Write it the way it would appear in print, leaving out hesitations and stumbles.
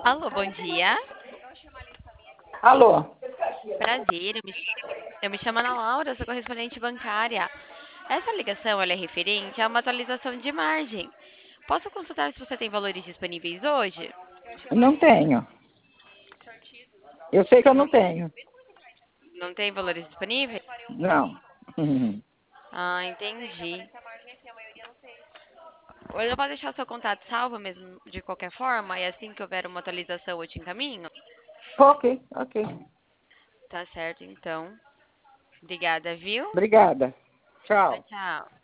Alô, bom dia. Alô? Prazer, eu me chamo Ana Laura, sou correspondente bancária. Essa ligação ela é referente a uma atualização de margem. Posso consultar se você tem valores disponíveis hoje? Não tenho. Eu sei que eu Não, não tenho. não tem valores disponíveis? Não. Ah, entendi. Eu posso deixar o seu contato salvo mesmo de qualquer forma, e assim que houver uma atualização eu te encaminho? Ok, ok. Tá certo, então. Obrigada, viu? Obrigada. Tchau, Tchau. tchau.